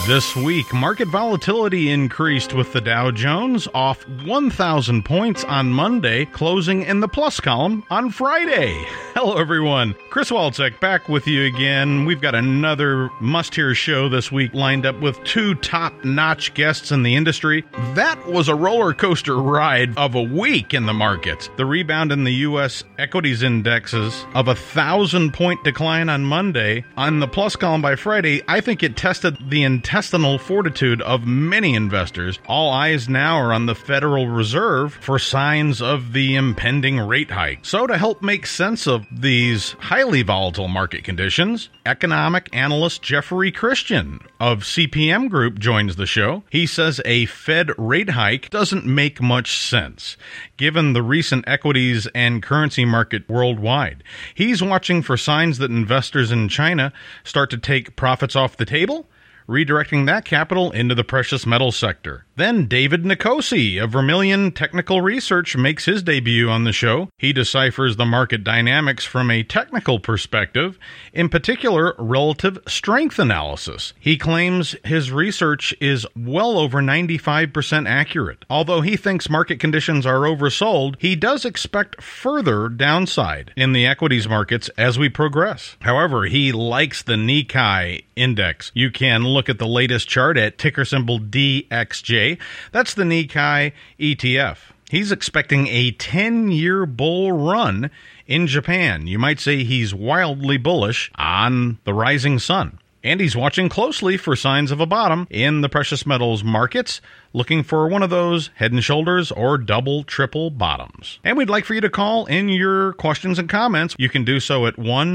This week, market volatility increased with the Dow Jones off 1,000 points on Monday, closing in the plus column on Friday. Hello, everyone. Chris Walczek back with you again. We've got another must-hear show this week lined up with two top-notch guests in the industry. That was a roller coaster ride of a week in the markets. The rebound in the U.S. equities indexes of 1,000-point decline on Monday. On the plus column by Friday, I think it tested the intestinal fortitude of many investors. All eyes now are on the Federal Reserve for signs of the impending rate hike. So to help make sense of these highly volatile market conditions, economic analyst Jeffrey Christian of CPM Group joins the show. He says a Fed rate hike doesn't make much sense, given the recent equities and currency market worldwide. He's watching for signs that investors in China start to take profits off the table, redirecting that capital into the precious metal sector. Then David Nicosi of Vermilion Technical Research makes his debut on the show. He deciphers the market dynamics from a technical perspective, in particular relative strength analysis. He claims his research is well over 95% accurate. Although he thinks market conditions are oversold, he does expect further downside in the equities markets as we progress. However, he likes the Nikkei index. You can look at the latest chart at ticker symbol DXJ. That's the Nikkei ETF. He's expecting a 10-year bull run in Japan. You might say he's wildly bullish on the rising sun. And he's watching closely for signs of a bottom in the precious metals markets, looking for one of those head and shoulders or double, triple bottoms. And we'd like for you to call in your questions and comments. You can do so at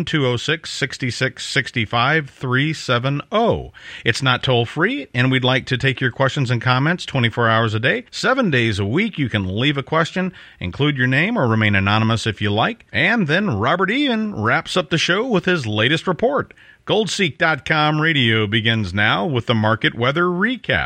1-206-6665-370. It's not toll-free, and we'd like to take your questions and comments 24 hours a day, 7 days a week. You can leave a question, include your name, or remain anonymous if you like. And then Robert Ian wraps up the show with his latest report. Goldseek.com radio begins now with the market weather recap.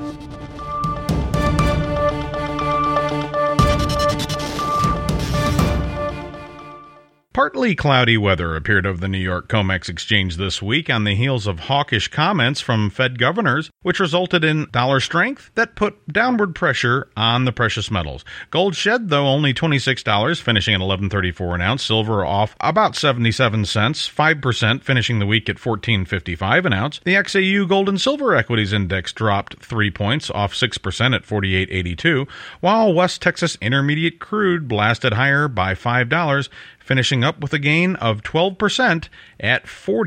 Partly cloudy weather appeared over the New York COMEX exchange this week on the heels of hawkish comments from Fed governors, which resulted in dollar strength that put downward pressure on the precious metals. Gold shed, though, only $26, finishing at $11.34 an ounce. Silver off about 77 cents, 5%, finishing the week at $14.55 an ounce. The XAU Gold and Silver Equities Index dropped 3 points, off 6% at $48.82, while West Texas Intermediate Crude blasted higher by $5, finishing up with a gain of 12% at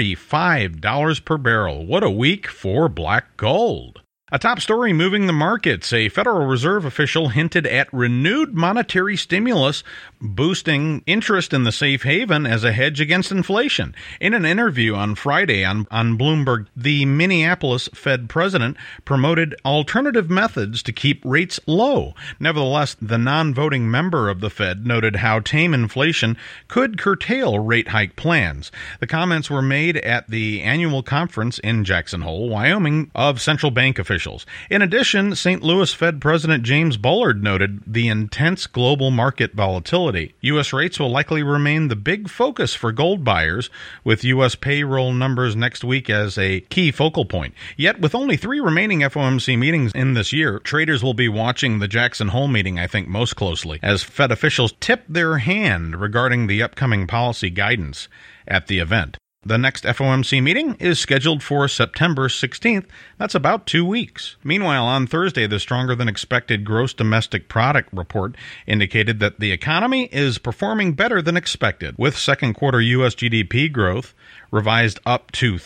$45 per barrel. What a week for black gold. A top story moving the markets. A Federal Reserve official hinted at renewed monetary stimulus, boosting interest in the safe haven as a hedge against inflation. In an interview on Friday on Bloomberg, the Minneapolis Fed president promoted alternative methods to keep rates low. Nevertheless, the non-voting member of the Fed noted how tame inflation could curtail rate hike plans. The comments were made at the annual conference in Jackson Hole, Wyoming, of central bank officials. In addition, St. Louis Fed President James Bullard noted the intense global market volatility. U.S. rates will likely remain the big focus for gold buyers, with U.S. payroll numbers next week as a key focal point. Yet, with only 3 remaining FOMC meetings in this year, traders will be watching the Jackson Hole meeting, I think, most closely, as Fed officials tip their hand regarding the upcoming policy guidance at the event. The next FOMC meeting is scheduled for September 16th. That's about 2 weeks. Meanwhile, on Thursday, the stronger-than-expected gross domestic product report indicated that the economy is performing better than expected, with second quarter U.S. GDP growth revised up to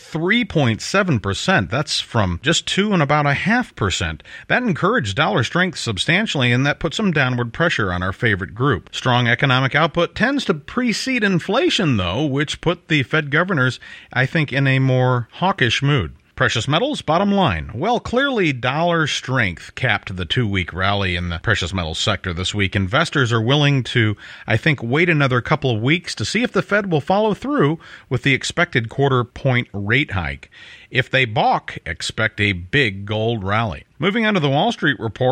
3.7%. That's from just 2.5%. That encouraged dollar strength substantially, and that put some downward pressure on our favorite group. Strong economic output tends to precede inflation, though, which put the Fed governors, I think, in a more hawkish mood. Precious metals, bottom line. Well, clearly dollar strength capped the 2-week rally in the precious metals sector this week. Investors are willing to, I think, wait another couple of weeks to see if the Fed will follow through with the expected quarter-point rate hike. If they balk, expect a big gold rally. Moving on to the Wall Street report,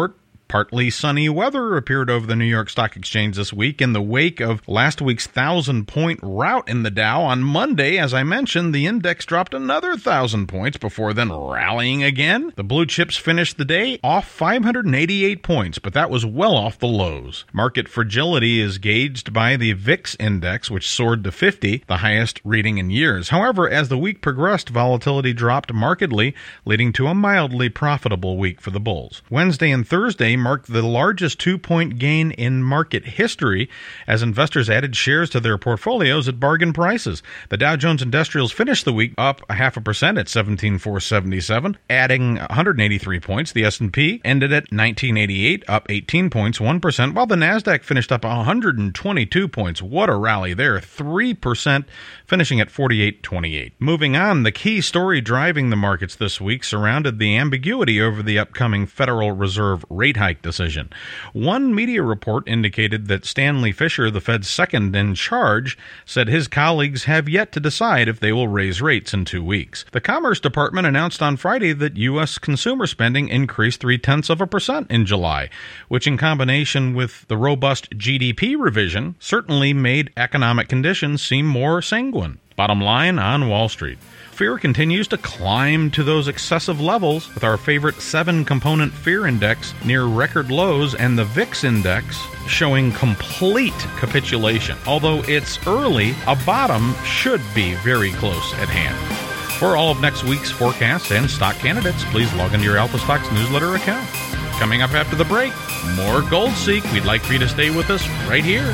Partly sunny weather appeared over the New York Stock Exchange this week in the wake of last week's 1,000-point rout in the Dow. On Monday, as I mentioned, the index dropped another 1,000 points before then rallying again. The blue chips finished the day off 588 points, but that was well off the lows. Market fragility is gauged by the VIX index, which soared to 50, the highest reading in years. However, as the week progressed, volatility dropped markedly, leading to a mildly profitable week for the bulls. Wednesday and Thursday marked the largest 2-point gain in market history as investors added shares to their portfolios at bargain prices. The Dow Jones Industrials finished the week up 0.5% at 17,477, adding 183 points. The S&P ended at 1988, up 18 points, 1%, while the Nasdaq finished up 122 points. What a rally there, 3%, finishing at 48.28. Moving on, the key story driving the markets this week surrounded the ambiguity over the upcoming Federal Reserve rate hike decision. One media report indicated that Stanley Fischer, the Fed's second in charge, said his colleagues have yet to decide if they will raise rates in 2 weeks. The Commerce Department announced on Friday that U.S. consumer spending increased 0.3% in July, which in combination with the robust GDP revision certainly made economic conditions seem more sanguine. Bottom line on Wall Street. Fear continues to climb to those excessive levels, with our favorite 7-component fear index near record lows and the VIX index showing complete capitulation. Although it's early, a bottom should be very close at hand. For all of next week's forecasts and stock candidates, please log into your Alpha Stocks newsletter account. Coming up after the break, more Gold Seek. We'd like for you to stay with us right here.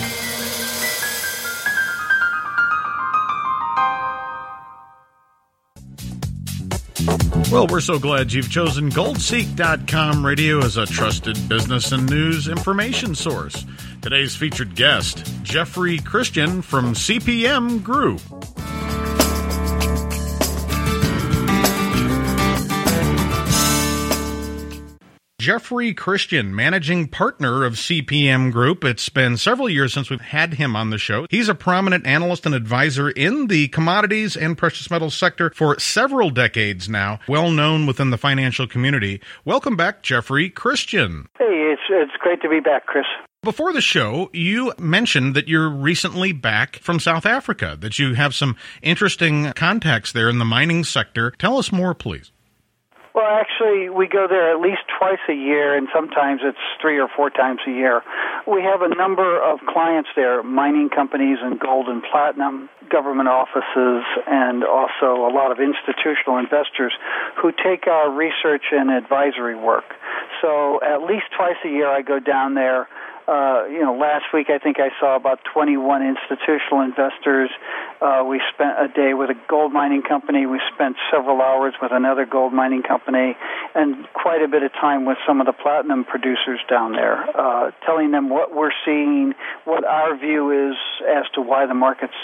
Well, we're so glad you've chosen GoldSeek.com radio as a trusted business and news information source. Today's featured guest, Jeffrey Christian from CPM Group. Jeffrey Christian, managing partner of CPM Group. It's been several years since we've had him on the show. He's a prominent analyst and advisor in the commodities and precious metals sector for several decades now, well known within the financial community. Welcome back, Jeffrey Christian. Hey, it's great to be back, Chris. Before the show, you mentioned that you're recently back from South Africa, that you have some interesting contacts there in the mining sector. Tell us more, please. Well, actually, we go there at least twice a year, and sometimes it's 3 or 4 times a year. We have a number of clients there, mining companies and gold and platinum, government offices, and also a lot of institutional investors who take our research and advisory work. So at least twice a year I go down there. Last week I think I saw about 21 institutional investors. We spent a day with a gold mining company. We spent several hours with another gold mining company, and quite a bit of time with some of the platinum producers down there, telling them what we're seeing, what our view is as to why the markets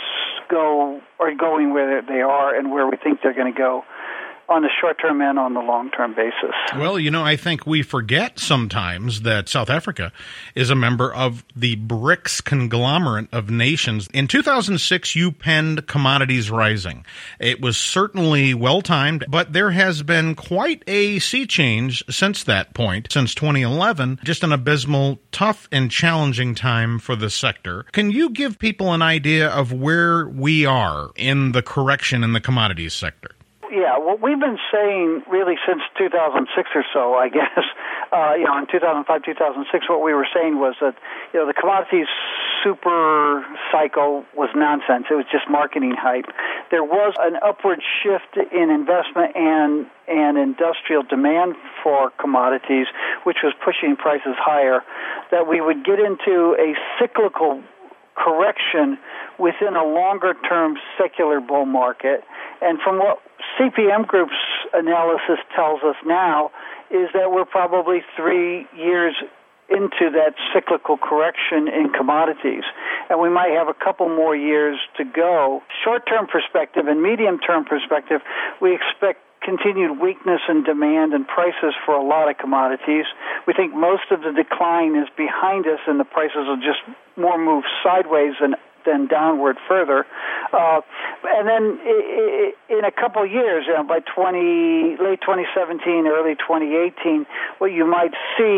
are going where they are and where we think they're going to go on the short-term and on the long-term basis. Well, I think we forget sometimes that South Africa is a member of the BRICS conglomerate of nations. In 2006, you penned Commodities Rising. It was certainly well-timed, but there has been quite a sea change since that point, since 2011, just an abysmal, tough, and challenging time for the sector. Can you give people an idea of where we are in the correction in the commodities sector? Yeah, what we've been saying really since 2006 or so, I guess, in 2005, 2006, what we were saying was that, the commodities super cycle was nonsense. It was just marketing hype. There was an upward shift in investment and industrial demand for commodities, which was pushing prices higher, that we would get into a cyclical correction within a longer-term secular bull market. And from what CPM Group's analysis tells us now is that we're probably 3 years into that cyclical correction in commodities. And we might have a couple more years to go. Short-term perspective and medium-term perspective, we expect continued weakness in demand and prices for a lot of commodities. We think most of the decline is behind us and the prices will just more move sideways than downward further. And then in a couple of years, by late 2017, early 2018, what you might see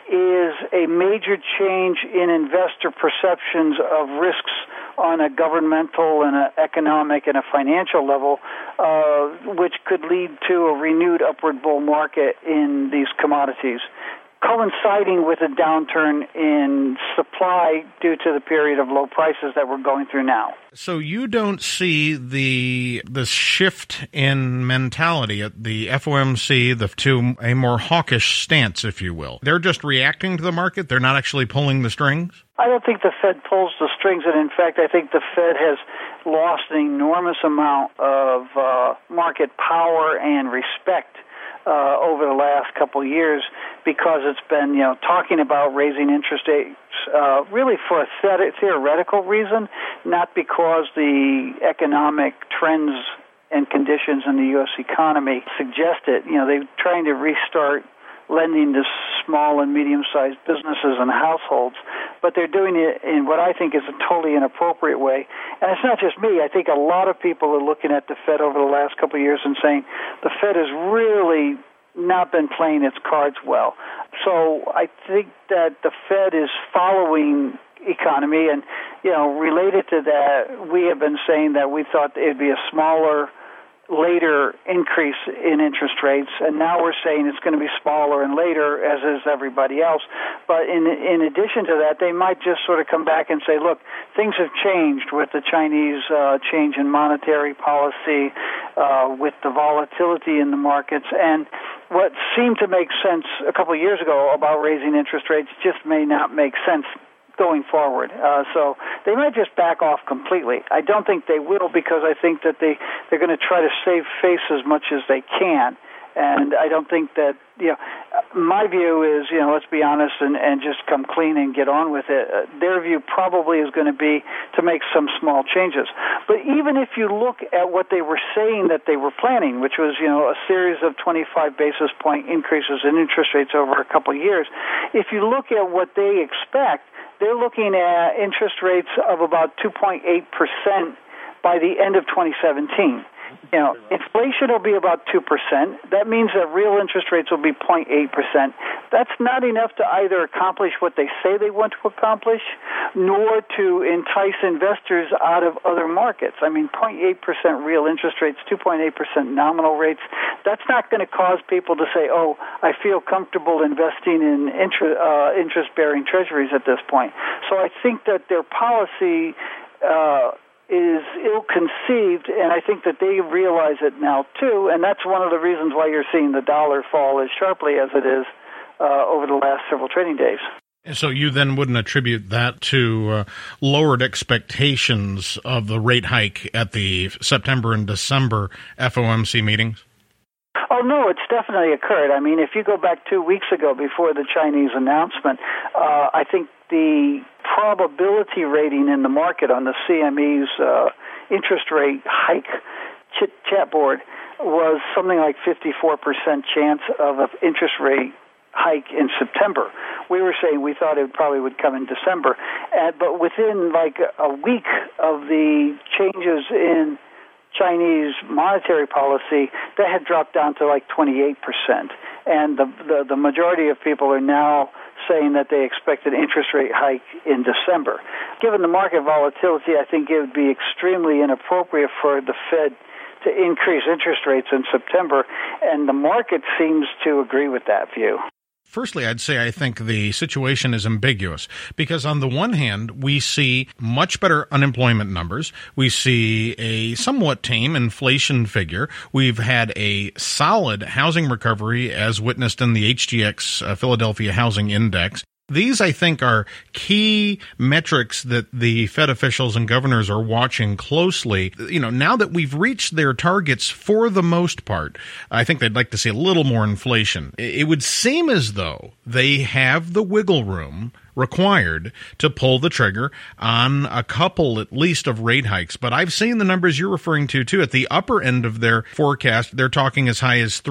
is a major change in investor perceptions of risks on a governmental and an economic and a financial level, which could lead to a renewed upward bull market in these commodities, coinciding with a downturn in supply due to the period of low prices that we're going through now. So you don't see the shift in mentality at the FOMC to a more hawkish stance, if you will. They're just reacting to the market? They're not actually pulling the strings? I don't think the Fed pulls the strings, and in fact, I think the Fed has lost an enormous amount of market power and respect over the last couple of years, because it's been, talking about raising interest rates really for a theoretical reason, not because the economic trends and conditions in the U.S. economy suggest it. They're trying to restart lending to small and medium-sized businesses and households, but they're doing it in what I think is a totally inappropriate way. And it's not just me. I think a lot of people are looking at the Fed over the last couple of years and saying the Fed has really not been playing its cards well. So I think that the Fed is following economy, and, related to that, we have been saying that we thought it'd be a smaller, later increase in interest rates, and now we're saying it's going to be smaller and later, as is everybody else. But in addition to that, they might just sort of come back and say, look, things have changed with the Chinese change in monetary policy, with the volatility in the markets, and what seemed to make sense a couple of years ago about raising interest rates just may not make sense going forward. So they might just back off completely. I don't think they will, because I think that they're going to try to save face as much as they can. And I don't think that, my view is, let's be honest and just come clean and get on with it. Their view probably is going to be to make some small changes. But even if you look at what they were saying that they were planning, which was, a series of 25 basis point increases in interest rates over a couple of years, if you look at what they expect, they're looking at interest rates of about 2.8% by the end of 2017. Inflation will be about 2%. That means that real interest rates will be 0.8%. That's not enough to either accomplish what they say they want to accomplish, nor to entice investors out of other markets. 0.8% real interest rates, 2.8% nominal rates, that's not going to cause people to say, oh, I feel comfortable investing in interest-bearing treasuries at this point. So I think that their policy is ill-conceived, and I think that they realize it now, too, and that's one of the reasons why you're seeing the dollar fall as sharply as it is over the last several trading days. So you then wouldn't attribute that to lowered expectations of the rate hike at the September and December FOMC meetings? Oh, no, it's definitely occurred. If you go back 2 weeks ago before the Chinese announcement, I think the probability rating in the market on the CME's interest rate hike chat board was something like 54% chance of an interest rate hike in September. We were saying we thought it probably would come in December. But within like a week of the changes in Chinese monetary policy, that had dropped down to like 28%. And the majority of people are now saying that they expect an interest rate hike in December. Given the market volatility, I think it would be extremely inappropriate for the Fed to increase interest rates in September, and the market seems to agree with that view. Firstly, I'd say I think the situation is ambiguous because on the one hand, we see much better unemployment numbers. We see a somewhat tame inflation figure. We've had a solid housing recovery as witnessed in the HGX Philadelphia Housing Index. These, I think, are key metrics that the Fed officials and governors are watching closely. Now that we've reached their targets for the most part, I think they'd like to see a little more inflation. It would seem as though they have the wiggle room required to pull the trigger on a couple at least of rate hikes. But I've seen the numbers you're referring to too. At the upper end of their forecast, they're talking as high as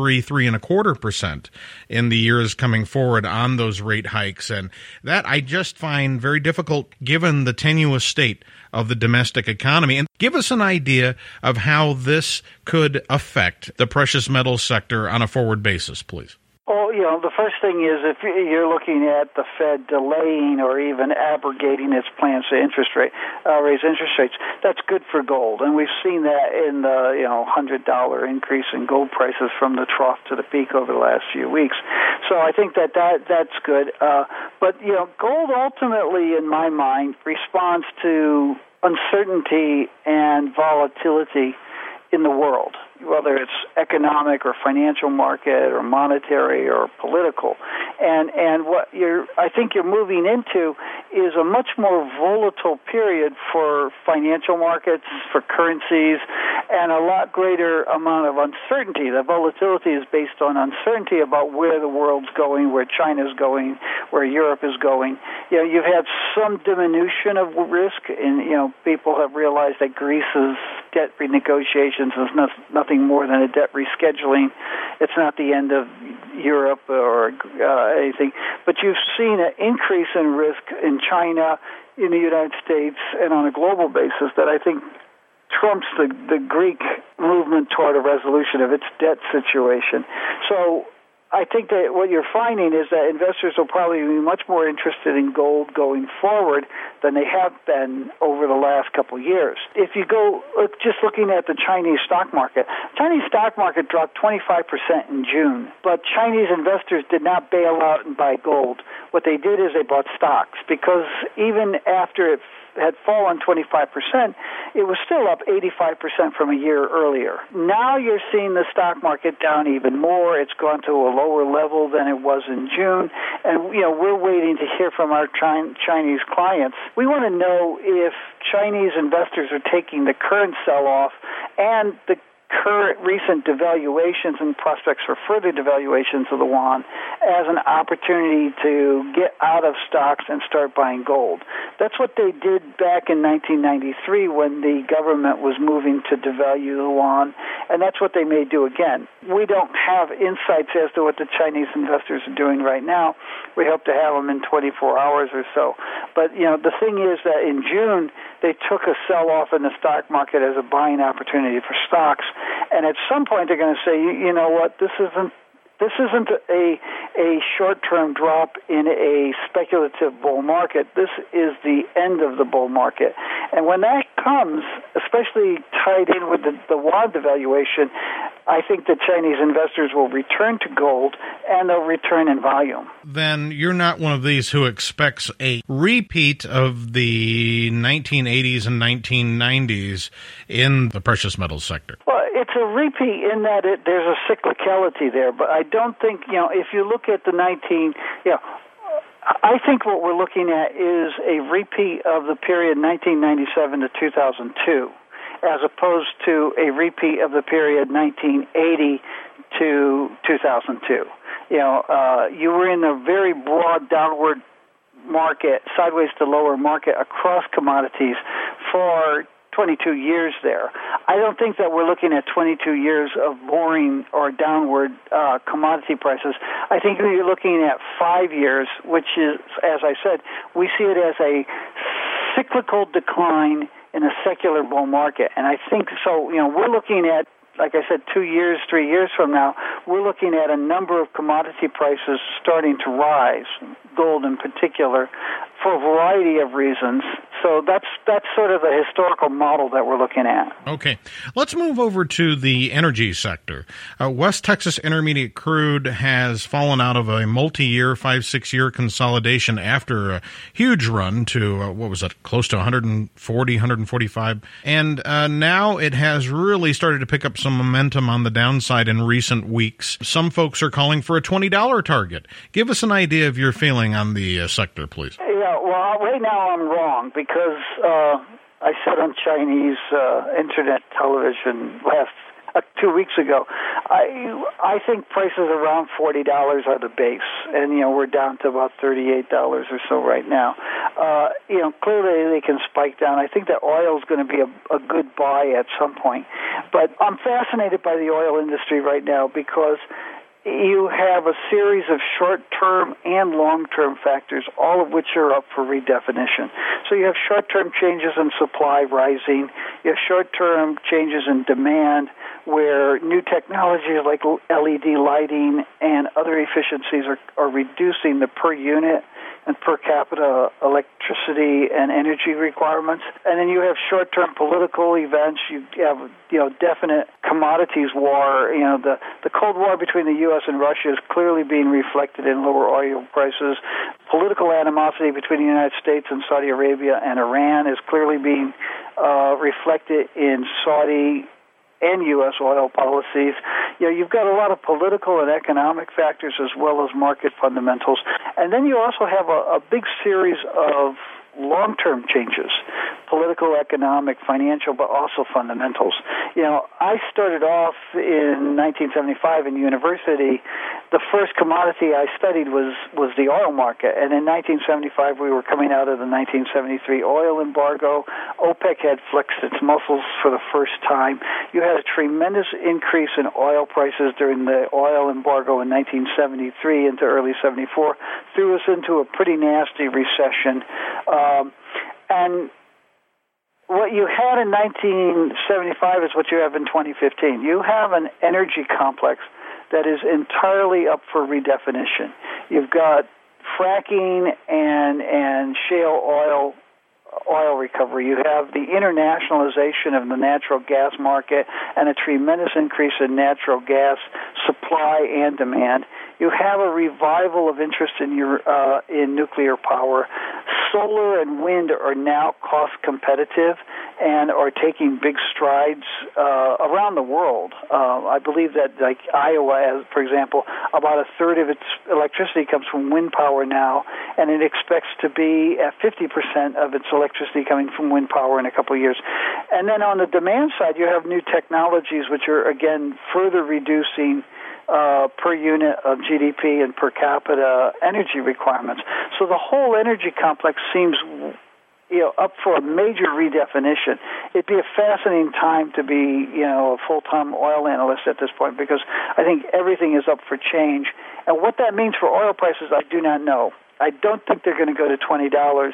3.25% in the years coming forward on those rate hikes. And that I just find very difficult given the tenuous state of the domestic economy. And give us an idea of how this could affect the precious metals sector on a forward basis, please. Oh, the first thing is if you're looking at the Fed delaying or even abrogating its plans to raise interest rates, that's good for gold. And we've seen that in the $100 increase in gold prices from the trough to the peak over the last few weeks. So I think that's good. But gold ultimately, in my mind, responds to uncertainty and volatility in the world, whether it's economic or financial market or monetary or political. And what I think you're moving into is a much more volatile period for financial markets, for currencies, and a lot greater amount of uncertainty. The volatility is based on uncertainty about where the world's going, where China's going, where Europe is going. You've had some diminution of risk, and people have realized that Greece's debt renegotiations is nothing more than a debt rescheduling. It's not the end of Europe or anything. But you've seen an increase in risk in China, in the United States, and on a global basis that I think trumps the Greek movement toward a resolution of its debt situation. So I think that what you're finding is that investors will probably be much more interested in gold going forward than they have been over the last couple of years. If you go just looking at the Chinese stock market dropped 25% in June, but Chinese investors did not bail out and buy gold. What they did is they bought stocks, because even after it had fallen 25%, it was still up 85% from a year earlier. Now you're seeing the stock market down even more. It's gone to a lower level than it was in June. And, we're waiting to hear from our Chinese clients. We want to know if Chinese investors are taking the current sell-off and the current recent devaluations and prospects for further devaluations of the yuan as an opportunity to get out of stocks and start buying gold. That's what they did back in 1993 when the government was moving to devalue the yuan, and that's what they may do again. We don't have insights as to what the Chinese investors are doing right now. We hope to have them in 24 hours or so. But, the thing is that in June, they took a sell-off in the stock market as a buying opportunity for stocks. And at some point, they're going to say, you know what, this isn't a short-term drop in a speculative bull market. This is the end of the bull market. And when that comes, especially tied in with the yuan devaluation, I think the Chinese investors will return to gold, and they'll return in volume. Then you're not one of these who expects a repeat of the 1980s and 1990s in the precious metals sector. Well, it's a repeat in that there's a cyclicality there, but I don't think, if you look at the I think what we're looking at is a repeat of the period 1997 to 2002. As opposed to a repeat of the period 1980 to 2002. You were in a very broad downward market, sideways to lower market across commodities for 22 years there. I don't think that we're looking at 22 years of boring or downward commodity prices. I think you're looking at 5 years, which is, as I said, we see it as a cyclical decline in a secular bull market. And I think so, we're looking at, like I said, 2 years, 3 years from now, we're looking at a number of commodity prices starting to rise, gold in particular, for a variety of reasons. So that's sort of the historical model that we're looking at. Okay. Let's move over to the energy sector. West Texas Intermediate crude has fallen out of a multi-year, 5-6 year consolidation after a huge run to, close to 140, 145. And now it has really started to pick up some momentum on the downside in recent weeks. Some folks are calling for a $20 target. Give us an idea of your feeling on the sector, please. Yeah, well, right now I'm wrong because I said on Chinese internet television 2 weeks ago, I think prices around $40 are the base, and we're down to about $38 or so right now. Clearly they can spike down. I think that oil is going to be a good buy at some point, but I'm fascinated by the oil industry right now because you have a series of short-term and long-term factors, all of which are up for redefinition. So you have short-term changes in supply rising. You have short-term changes in demand, where new technologies like LED lighting and other efficiencies are reducing the per unit and per capita electricity and energy requirements. And then you have short-term political events. You have, definite commodities war. The Cold War between the U.S. and Russia is clearly being reflected in lower oil prices. Political animosity between the United States and Saudi Arabia and Iran is clearly being reflected in Saudi and U.S. oil policies. You've got a lot of political and economic factors as well as market fundamentals. And then you also have a big series of long-term changes, political, economic, financial, but also fundamentals. I started off in 1975 in university. The first commodity I studied was the oil market. And in 1975, we were coming out of the 1973 oil embargo. OPEC had flexed its muscles for the first time. You had a tremendous increase in oil prices during the oil embargo in 1973 into early 74, threw us into a pretty nasty recession. And what you had in 1975 is what you have in 2015. You have an energy complex that is entirely up for redefinition. You've got fracking and shale oil recovery. You have the internationalization of the natural gas market and a tremendous increase in natural gas supply and demand. You have a revival of interest in nuclear power. Solar and wind are now cost competitive and are taking big strides around the world. I believe that, like Iowa, has, for example, about a third of its electricity comes from wind power now, and it expects to be at 50% of its electricity coming from wind power in a couple of years. And then on the demand side, you have new technologies which are, again, further reducing per unit of GDP and per capita energy requirements. So the whole energy complex seems up for a major redefinition. It'd be a fascinating time to be a full-time oil analyst at this point, because I think everything is up for change. And what that means for oil prices, I do not know. I don't think they're going to go to $20.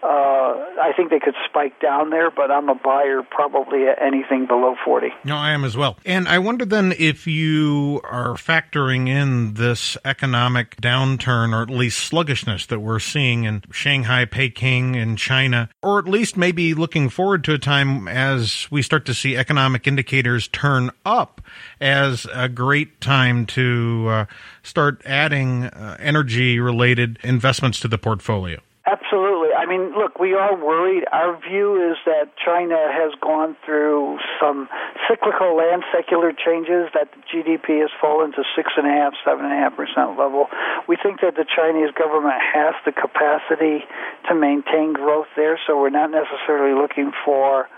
I think they could spike down there, but I'm a buyer probably at anything below 40. No, I am as well. And I wonder then if you are factoring in this economic downturn, or at least sluggishness that we're seeing in Shanghai, Peking, and China, or at least maybe looking forward to a time as we start to see economic indicators turn up as a great time to start adding energy-related investments to the portfolio. Absolutely. I mean, look, we are worried. Our view is that China has gone through some cyclical and secular changes, that the GDP has fallen to 6.5%, 7.5% level. We think that the Chinese government has the capacity to maintain growth there, so we're not necessarily looking for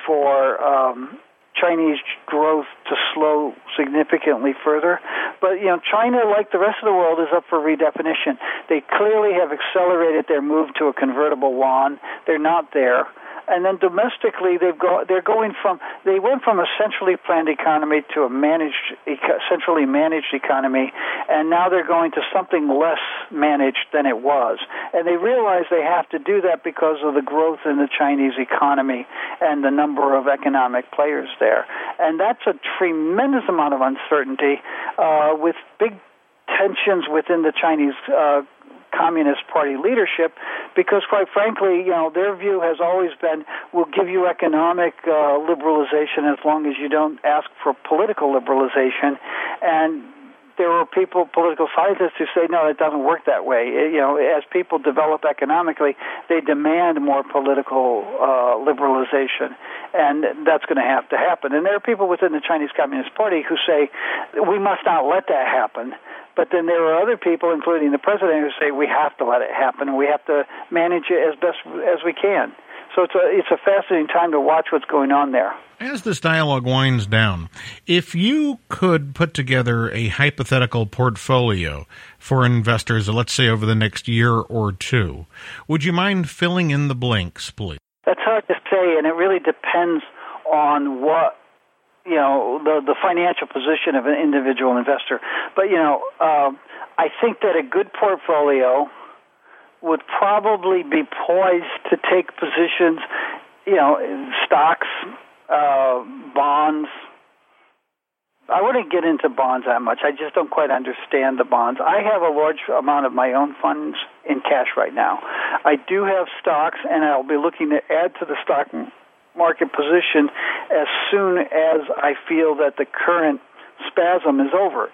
Chinese growth to slow significantly further. But, China, like the rest of the world, is up for redefinition. They clearly have accelerated their move to a convertible yuan. They're not there. And then domestically, they went from a centrally planned economy to a centrally managed economy, and now they're going to something less managed than it was. And they realize they have to do that because of the growth in the Chinese economy and the number of economic players there. And that's a tremendous amount of uncertainty with big tensions within the Chinese Communist Party leadership, because quite frankly, their view has always been, we'll give you economic liberalization as long as you don't ask for political liberalization. And there are political scientists who say, no, it doesn't work that way. As people develop economically, they demand more political liberalization, and that's going to have to happen. And there are people within the Chinese Communist Party who say, we must not let that happen. But then there are other people, including the president, who say we have to let it happen, and we have to manage it as best as we can. So it's a fascinating time to watch what's going on there. As this dialogue winds down, if you could put together a hypothetical portfolio for investors, let's say over the next year or two, would you mind filling in the blanks, please? That's hard to say, and it really depends on what the financial position of an individual investor. But, I think that a good portfolio would probably be poised to take positions, in stocks, bonds. I wouldn't get into bonds that much. I just don't quite understand the bonds. I have a large amount of my own funds in cash right now. I do have stocks, and I'll be looking to add to the stock market position as soon as I feel that the current spasm is over.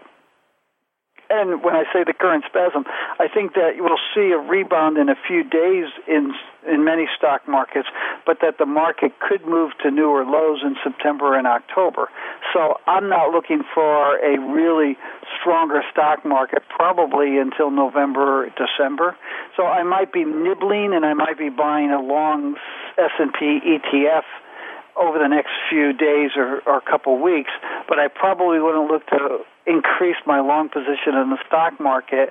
And when I say the current spasm, I think that we'll see a rebound in a few days in many stock markets, but that the market could move to newer lows in September and October. So I'm not looking for a really stronger stock market probably until November, December. So I might be nibbling and I might be buying a long S&P ETF over the next few days or a couple weeks, but I probably wouldn't look to increase my long position in the stock market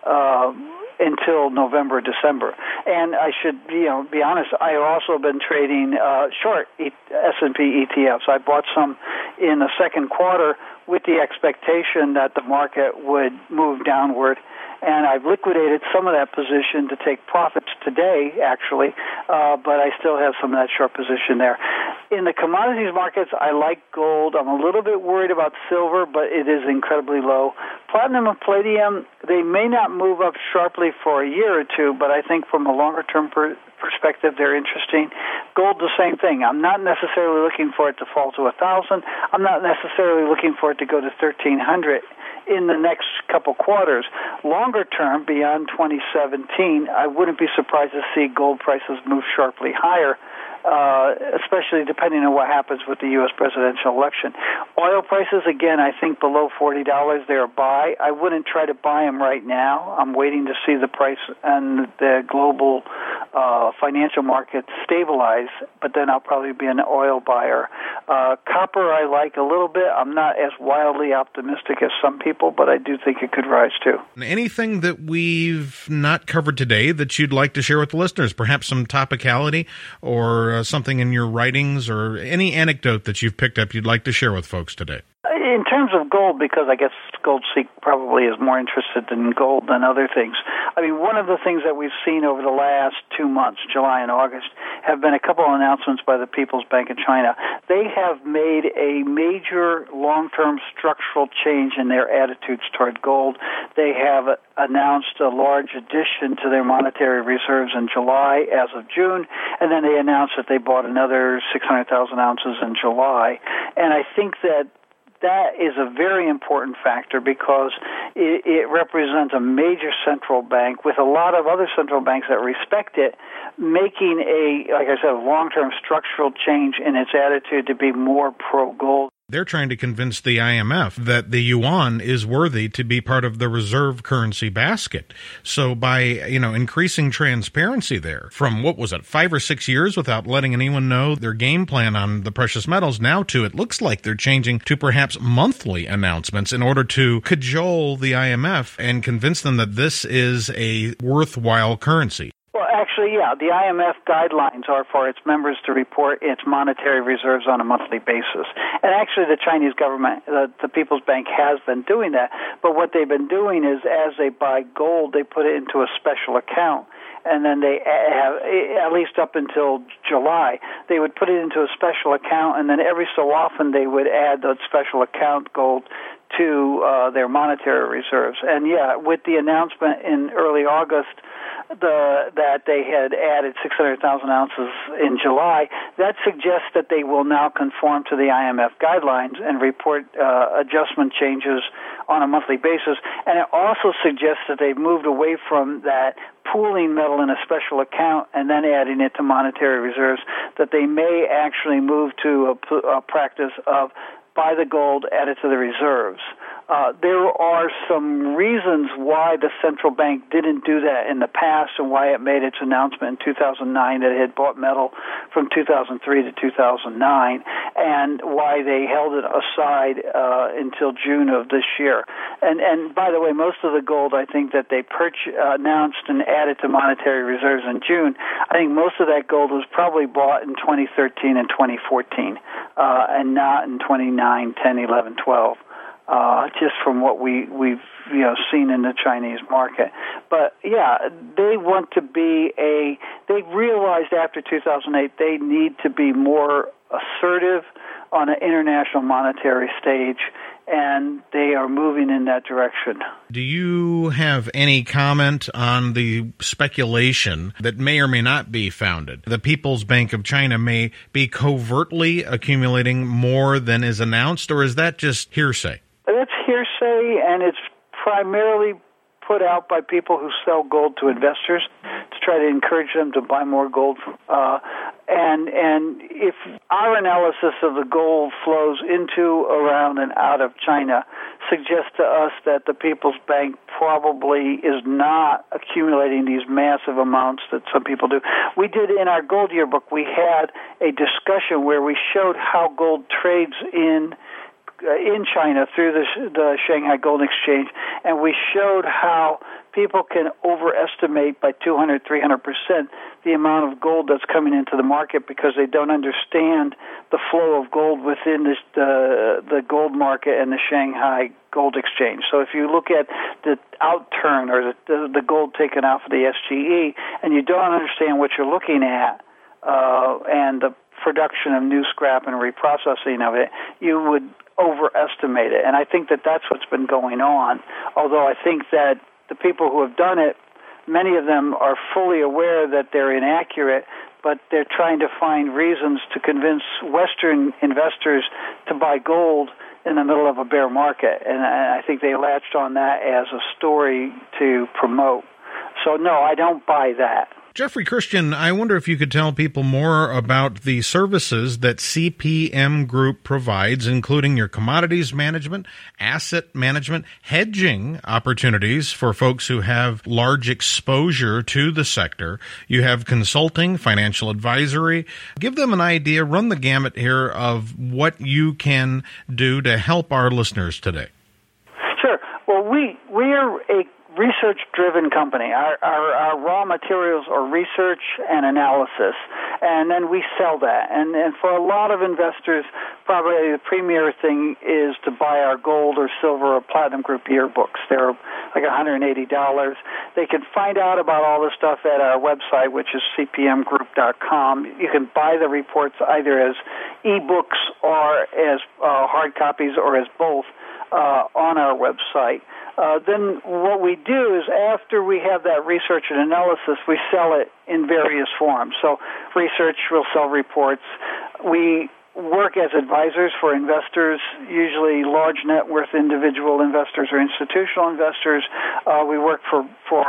until November, December. And I should, be honest, I've also been trading short S&P ETFs. I bought some in the second quarter with the expectation that the market would move downward. And I've liquidated some of that position to take profits today, actually, but I still have some of that short position there. In the commodities markets, I like gold. I'm a little bit worried about silver, but it is incredibly low. Platinum and palladium, they may not move up sharply for a year or two, but I think from a longer-term perspective, they're interesting. Gold, the same thing. I'm not necessarily looking for it to fall to 1,000. I'm not necessarily looking for it to go to 1,300 in the next couple quarters. Longer term, beyond 2017, I wouldn't be surprised to see gold prices move sharply higher, especially depending on what happens with the U.S. presidential election. Oil prices, again, I think below $40, they're a buy. I wouldn't try to buy them right now. I'm waiting to see the price and the global financial markets stabilize, but then I'll probably be an oil buyer. Copper I like a little bit. I'm not as wildly optimistic as some people, but I do think it could rise too. Anything that we've not covered today that you'd like to share with the listeners? Perhaps some topicality or something in your writings or any anecdote that you've picked up you'd like to share with folks today? In terms of gold, because I guess GoldSeek probably is more interested in gold than other things. I mean, one of the things that we've seen over the last 2 months, July and August, have been a couple of announcements by the People's Bank of China. They have made a major long-term structural change in their attitudes toward gold. They have announced a large addition to their monetary reserves in July as of June, and then they announced that they bought another 600,000 ounces in July. And I think that is a very important factor because it represents a major central bank with a lot of other central banks that respect it, making like I said, a long-term structural change in its attitude to be more pro-gold. They're trying to convince the IMF that the yuan is worthy to be part of the reserve currency basket. So by, increasing transparency there from, 5 or 6 years without letting anyone know their game plan on the precious metals, now to it looks like they're changing to perhaps monthly announcements in order to cajole the IMF and convince them that this is a worthwhile currency. Well, actually, yeah, the IMF guidelines are for its members to report its monetary reserves on a monthly basis. And actually, the Chinese government, the People's Bank, has been doing that. But what they've been doing is, as they buy gold, they put it into a special account. And then they have, at least up until July, they would put it into a special account, and then every so often they would add that special account gold to their monetary reserves. And yeah, with the announcement in early August that they had added 600,000 ounces in July, that suggests that they will now conform to the IMF guidelines and report adjustment changes on a monthly basis. And it also suggests that they've moved away from that pooling metal in a special account and then adding it to monetary reserves, that they may actually move to a practice of buy the gold, add it to the reserves. There are some reasons why the central bank didn't do that in the past and why it made its announcement in 2009 that it had bought metal from 2003 to 2009 and why they held it aside until June of this year. And by the way, most of the gold I think that they announced and added to monetary reserves in June, I think most of that gold was probably bought in 2013 and 2014 and not in 29, 10, 11, 12. Just from what we've seen in the Chinese market. But yeah, they want to be they realized after 2008 they need to be more assertive on an international monetary stage, and they are moving in that direction. Do you have any comment on the speculation that may or may not be founded? The People's Bank of China may be covertly accumulating more than is announced, or is that just hearsay? That's hearsay, and it's primarily put out by people who sell gold to investors to try to encourage them to buy more gold. And if our analysis of the gold flows into, around, and out of China suggests to us that the People's Bank probably is not accumulating these massive amounts that some people do. We did in our gold yearbook, we had a discussion where we showed how gold trades in China through the Shanghai Gold Exchange, and we showed how people can overestimate by 200, 300% the amount of gold that's coming into the market because they don't understand the flow of gold within the gold market and the Shanghai Gold Exchange. So if you look at the outturn or the gold taken off of the SGE, and you don't understand what you're looking at, and the production of new scrap and reprocessing of it, you would overestimate it. And I think that that's what's been going on, although I think that the people who have done it, many of them are fully aware that they're inaccurate, but they're trying to find reasons to convince Western investors to buy gold in the middle of a bear market. And I think they latched on that as a story to promote. So, no, I don't buy that. Jeffrey Christian, I wonder if you could tell people more about the services that CPM Group provides, including your commodities management, asset management, hedging opportunities for folks who have large exposure to the sector. You have consulting, financial advisory. Give them an idea, run the gamut here of what you can do to help our listeners today. Sure. Well, we're a research-driven company. Our raw materials are research and analysis, and then we sell that. And for a lot of investors, probably the premier thing is to buy our gold or silver or platinum group yearbooks. They're like $180. They can find out about all this stuff at our website, which is cpmgroup.com. You can buy the reports either as e-books or as hard copies or as both on our website. Then what we do is after we have that research and analysis, we sell it in various forms. So research, we'll sell reports. We work as advisors for investors, usually large net worth individual investors or institutional investors. We work for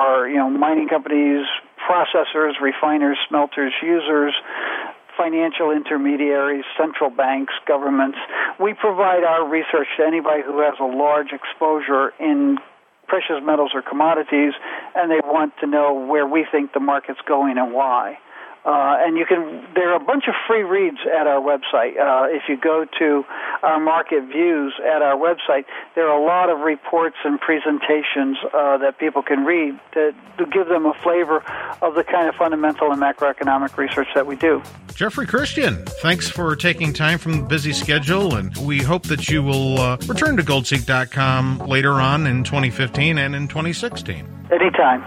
mining companies, processors, refiners, smelters, users, financial intermediaries, central banks, governments. We provide our research to anybody who has a large exposure in precious metals or commodities, and they want to know where we think the market's going and why. And there are a bunch of free reads at our website. If you go to our market views at our website, there are a lot of reports and presentations that people can read to give them a flavor of the kind of fundamental and macroeconomic research that we do. Jeffrey Christian, thanks for taking time from the busy schedule, and we hope that you will return to goldseek.com later on in 2015 and in 2016. Anytime.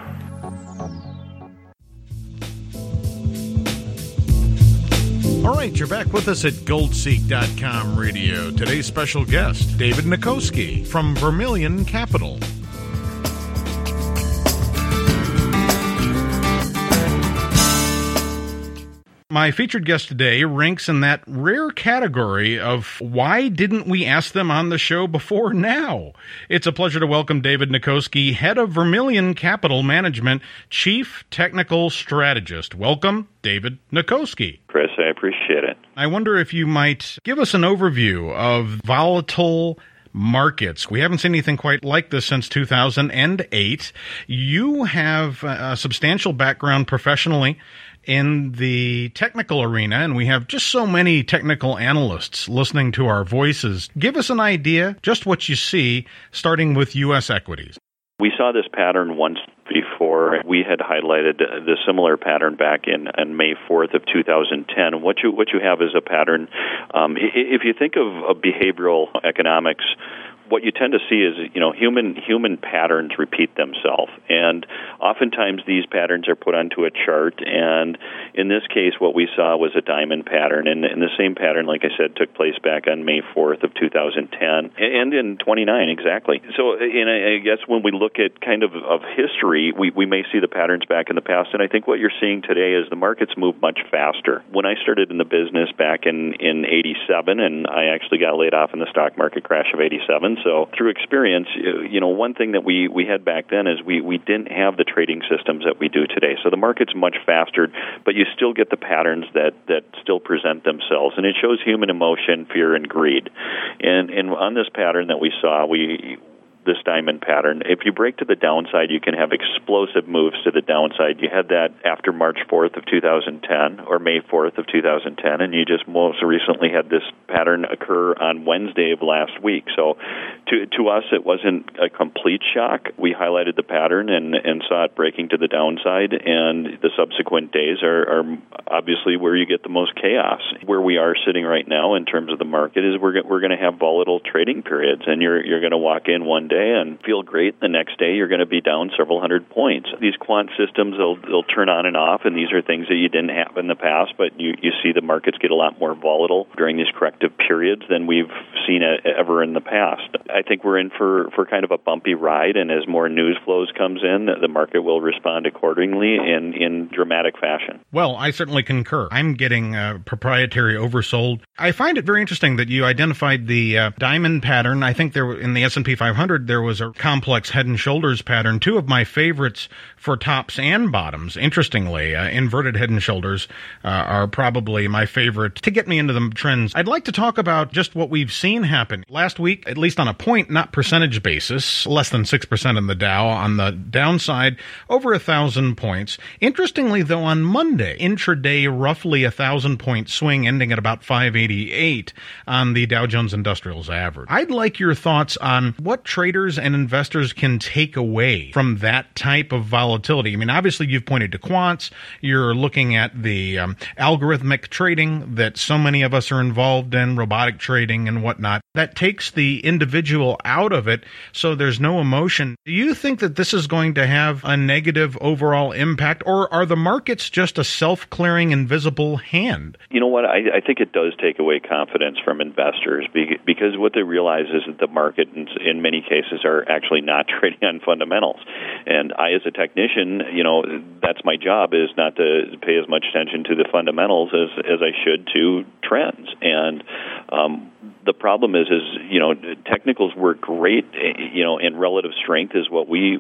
All right, you're back with us at goldseek.com radio. Today's special guest, David Nikoski from Vermilion Capital. My featured guest today ranks in that rare category of why didn't we ask them on the show before now? It's a pleasure to welcome David Nikoski, head of Vermilion Capital Management, Chief Technical Strategist. Welcome, David Nikoski. Chris, I appreciate it. I wonder if you might give us an overview of volatile markets. We haven't seen anything quite like this since 2008. You have a substantial background professionally in the technical arena, and we have just so many technical analysts listening to our voices. Give us an idea, just what you see, starting with U.S. equities. We saw this pattern once before. We had highlighted the similar pattern back in May 4th of 2010. What you have is a pattern. If you think of behavioral economics, what you tend to see is, human patterns repeat themselves, and oftentimes these patterns are put onto a chart. And in this case, what we saw was a diamond pattern, and the same pattern, like I said, took place back on May 4th of 2010, and in 29 exactly. So, I guess when we look at kind of history, we may see the patterns back in the past, and I think what you're seeing today is the markets move much faster. When I started in the business back in 87, and I actually got laid off in the stock market crash of 87. So through experience, one thing that we had back then is we didn't have the trading systems that we do today. So the market's much faster, but you still get the patterns that still present themselves. And it shows human emotion, fear, and greed. And on this pattern that we saw, this diamond pattern, if you break to the downside, you can have explosive moves to the downside. You had that after March 4th of 2010 or May 4th of 2010, and you just most recently had this pattern occur on Wednesday of last week. So to us, it wasn't a complete shock. We highlighted the pattern and saw it breaking to the downside, and the subsequent days are obviously where you get the most chaos. Where we are sitting right now in terms of the market is we're going to have volatile trading periods, and you're going to walk in one day and feel great. The next day, you're going to be down several hundred points. These quant systems, they'll turn on and off, and these are things that you didn't have in the past, but you see the markets get a lot more volatile during these corrective periods than we've seen ever in the past. I think we're in for kind of a bumpy ride, and as more news flows comes in, the market will respond accordingly in dramatic fashion. Well, I certainly concur. I'm getting proprietary oversold. I find it very interesting that you identified the diamond pattern. I think there in the S&P 500, there was a complex head and shoulders pattern. Two of my favorites for tops and bottoms, interestingly, inverted head and shoulders are probably my favorite to get me into the trends. I'd like to talk about just what we've seen happen. Last week, at least on a point, not percentage basis, less than 6% in the Dow. On the downside, over 1,000 points. Interestingly, though, on Monday, intraday, roughly 1,000-point swing ending at about 588 on the Dow Jones Industrials average. I'd like your thoughts on what traders and investors can take away from that type of volatility. I mean, obviously, you've pointed to quants. You're looking at the algorithmic trading that so many of us are involved in, robotic trading and whatnot. That takes the individual out of it, so there's no emotion. Do you think that this is going to have a negative overall impact, or are the markets just a self-clearing invisible hand? You know what? I think it does take away confidence from investors because what they realize is that the market in many cases are actually not trading on fundamentals. And I, as a technician, that's my job, is not to pay as much attention to the fundamentals as I should to trends. And the problem is technicals work great, and relative strength is what is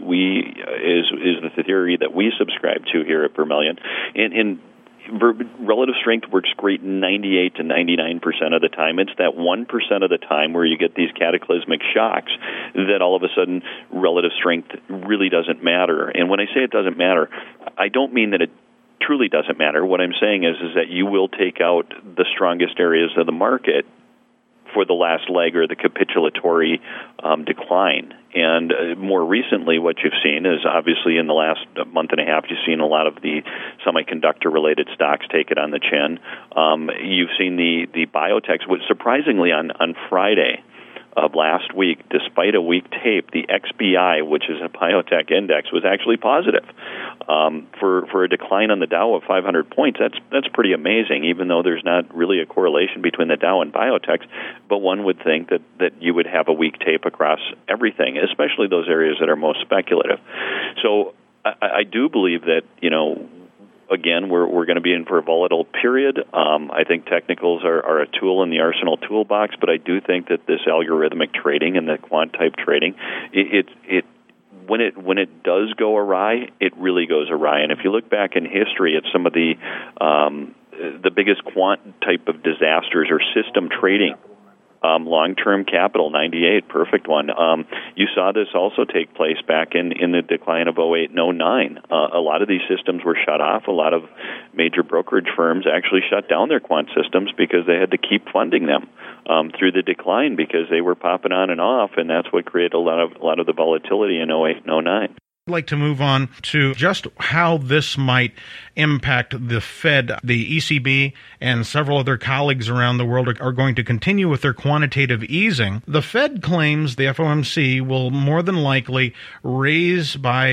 the theory that we subscribe to here at Vermilion. And relative strength works great 98 to 99% of the time. It's that 1% of the time where you get these cataclysmic shocks that all of a sudden relative strength really doesn't matter. And when I say it doesn't matter, I don't mean that it truly doesn't matter. What I'm saying is that you will take out the strongest areas of the market for the last leg or the capitulatory decline. And more recently, what you've seen is obviously in the last month and a half, you've seen a lot of the semiconductor-related stocks take it on the chin. You've seen the biotechs, which surprisingly on Friday of last week, despite a weak tape, the XBI, which is a biotech index, was actually positive. For a decline on the Dow of 500 points, that's pretty amazing, even though there's not really a correlation between the Dow and biotechs. But one would think that you would have a weak tape across everything, especially those areas that are most speculative. So I do believe that, again, we're going to be in for a volatile period. I think technicals are a tool in the Arsenal toolbox, but I do think that this algorithmic trading and the quant-type trading, when it does go awry, it really goes awry. And if you look back in history at some of the biggest quant type of disasters or system trading Long-term capital, 98, perfect one. You saw this also take place back in the decline of 08 and 09. A lot of these systems were shut off. A lot of major brokerage firms actually shut down their quant systems because they had to keep funding them through the decline because they were popping on and off, and that's what created a lot of the volatility in 08 and 09. I'd like to move on to just how this might impact the Fed. The ECB and several other colleagues around the world are going to continue with their quantitative easing. The Fed claims the FOMC will more than likely raise by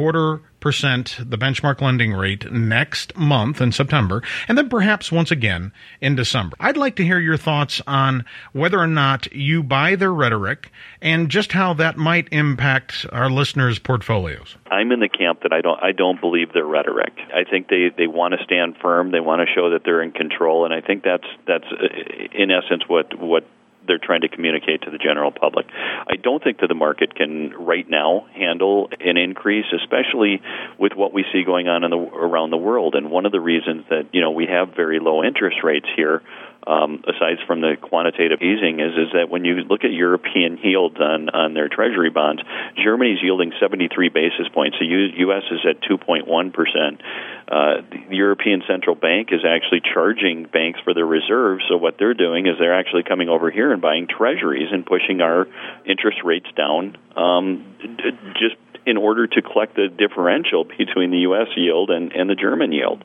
0.25% the benchmark lending rate next month in September, and then perhaps once again in December. I'd like to hear your thoughts on whether or not you buy their rhetoric and just how that might impact our listeners' portfolios. I'm in the camp that I don't believe their rhetoric. I think they want to stand firm. They want to show that they're in control, and I think that's in essence what they're trying to communicate to the general public. I don't think that the market can right now handle an increase, especially with what we see going on around the world. And one of the reasons that we have very low interest rates here, aside from the quantitative easing, is that when you look at European yields on their treasury bonds, Germany's yielding 73 basis points. The U.S. is at 2.1%. The European Central Bank is actually charging banks for their reserves, so what they're doing is they're actually coming over here and buying treasuries and pushing our interest rates down just in order to collect the differential between the U.S. yield and the German yield.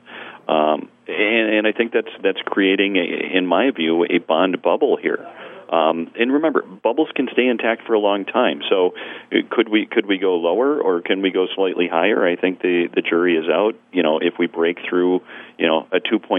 And I think that's creating, in my view, a bond bubble here. And remember, bubbles can stay intact for a long time. So could we go lower or can we go slightly higher? I think the jury is out. If we break through, a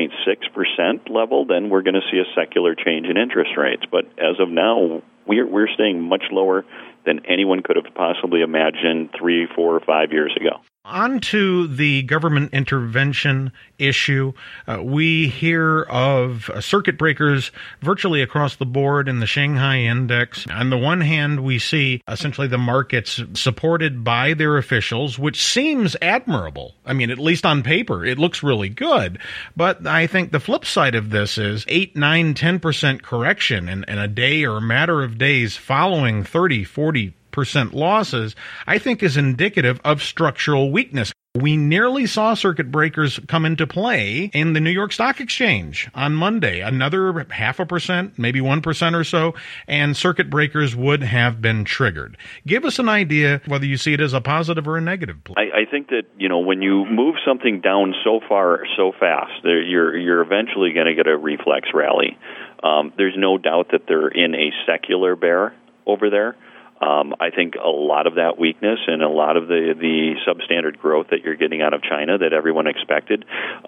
2.6% level, then we're going to see a secular change in interest rates. But as of now, we're staying much lower than anyone could have possibly imagined 3, 4, or 5 years ago. On to the government intervention issue. We hear of circuit breakers virtually across the board in the Shanghai Index. On the one hand, we see essentially the markets supported by their officials, which seems admirable. I mean, at least on paper, it looks really good. But I think the flip side of this is 8, 9, 10% correction in a day or a matter of days following 30, 40% losses, I think is indicative of structural weakness. We nearly saw circuit breakers come into play in the New York Stock Exchange on Monday. Another 0.5%, maybe 1% or so, and circuit breakers would have been triggered. Give us an idea whether you see it as a positive or a negative. I think that, when you move something down so far, so fast, you're eventually going to get a reflex rally. There's no doubt that they're in a secular bear over there. I think a lot of that weakness and a lot of the substandard growth that you're getting out of China that everyone expected,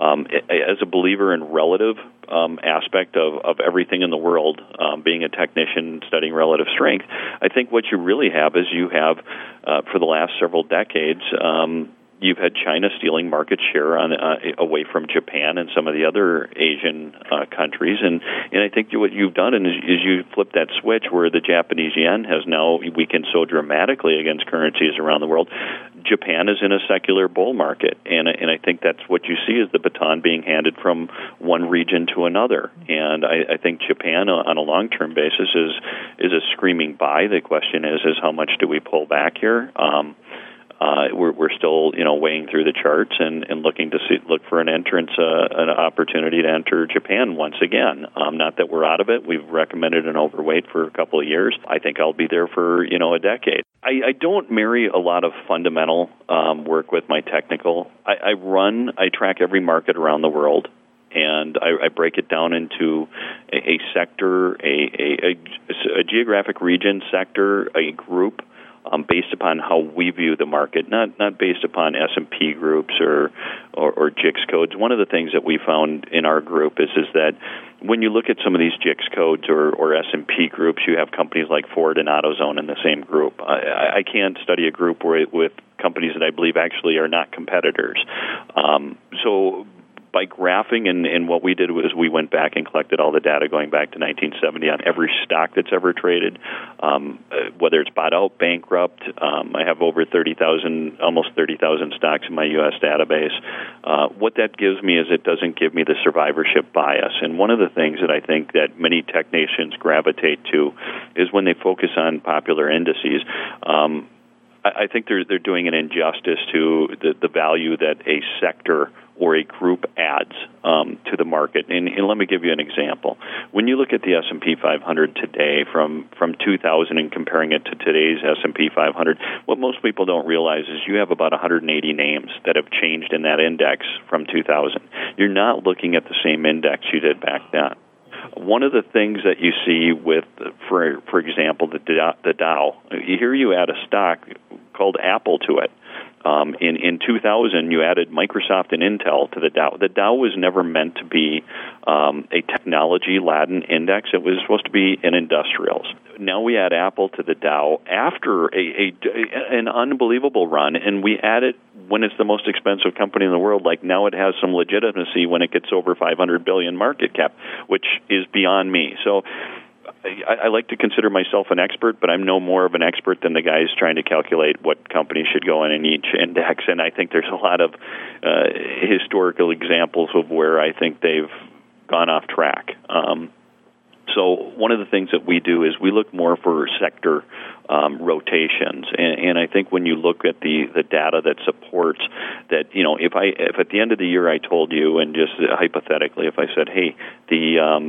as a believer in relative aspect of everything in the world, being a technician studying relative strength, I think what you really have is you have, for the last several decades, you've had China stealing market share away from Japan and some of the other Asian countries, and I think what you've done is you flip that switch where the Japanese yen has now weakened so dramatically against currencies around the world. Japan is in a secular bull market, and I think that's what you see is the baton being handed from one region to another. And I think Japan, on a long-term basis, is a screaming buy. The question is how much do we pull back here? We're still, weighing through the charts and looking to look for an entrance, an opportunity to enter Japan once again. Not that we're out of it. We've recommended an overweight for a couple of years. I think I'll be there for, a decade. I don't marry a lot of fundamental work with my technical. I track every market around the world, and I break it down into a sector, a geographic region, sector, a group, based upon how we view the market, not based upon S&P groups or GICS codes. One of the things that we found in our group is that when you look at some of these GICS codes or S&P groups, you have companies like Ford and AutoZone in the same group. I can't study a group with companies that I believe actually are not competitors. by graphing, and what we did was we went back and collected all the data going back to 1970 on every stock that's ever traded, whether it's bought out, bankrupt. I have over 30,000, almost 30,000 stocks in my U.S. database. What that gives me is it doesn't give me the survivorship bias. And one of the things that I think that many technicians gravitate to is when they focus on popular indices. I think they're doing an injustice to the value that a sector or a group adds to the market. And let me give you an example. When you look at the S&P 500 today from 2000 and comparing it to today's S&P 500, what most people don't realize is you have about 180 names that have changed in that index from 2000. You're not looking at the same index you did back then. One of the things that you see with, for example, the Dow, here you add a stock called Apple to it. In 2000, you added Microsoft and Intel to the Dow. The Dow was never meant to be a technology-laden index. It was supposed to be an industrials. Now we add Apple to the Dow after an unbelievable run, and we add it when it's the most expensive company in the world. Like now it has some legitimacy when it gets over 500 billion market cap, which is beyond me. So I like to consider myself an expert, but I'm no more of an expert than the guys trying to calculate what companies should go in each index. And I think there's a lot of historical examples of where I think they've gone off track. So one of the things that we do is we look more for sector rotations, and I think when you look at the data that supports that, if at the end of the year I told you, and just hypothetically, if I said, hey, the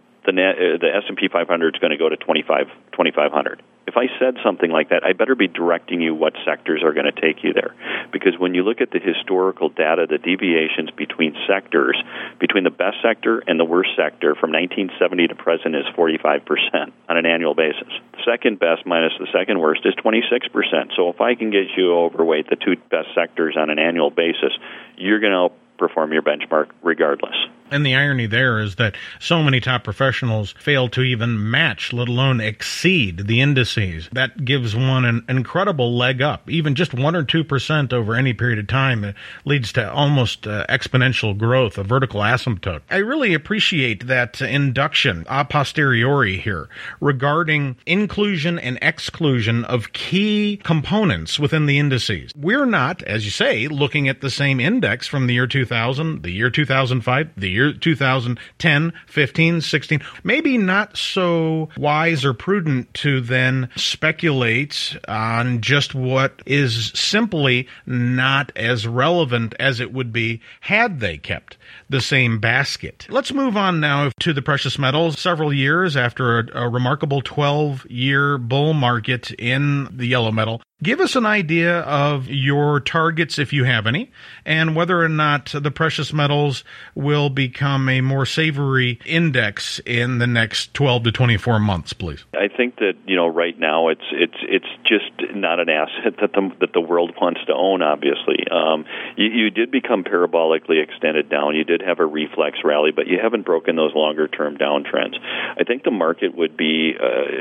S&P 500 is going to go to 2,500. If I said something like that, I better be directing you what sectors are going to take you there. Because when you look at the historical data, the deviations between sectors, between the best sector and the worst sector from 1970 to present is 45% on an annual basis. The second best minus the second worst is 26%. So if I can get you overweight the two best sectors on an annual basis, you're going to outperform your benchmark regardless. And the irony there is that so many top professionals fail to even match, let alone exceed the indices. That gives one an incredible leg up. Even just 1 or 2% over any period of time leads to almost exponential growth, a vertical asymptote. I really appreciate that induction a posteriori here regarding inclusion and exclusion of key components within the indices. We're not, as you say, looking at the same index from the year 2000, the year 2005, the year 2010, 15, 16. Maybe not so wise or prudent to then speculate on just what is simply not as relevant as it would be had they kept the same basket. Let's move on now to the precious metals. Several years after a remarkable 12-year bull market in the yellow metal, give us an idea of your targets, if you have any, and whether or not the precious metals will become a more savory index in the next 12 to 24 months, please. I think that right now it's just not an asset that the world wants to own. Obviously, you did become parabolically extended down. You did have a reflex rally, but you haven't broken those longer term downtrends. I think the market would be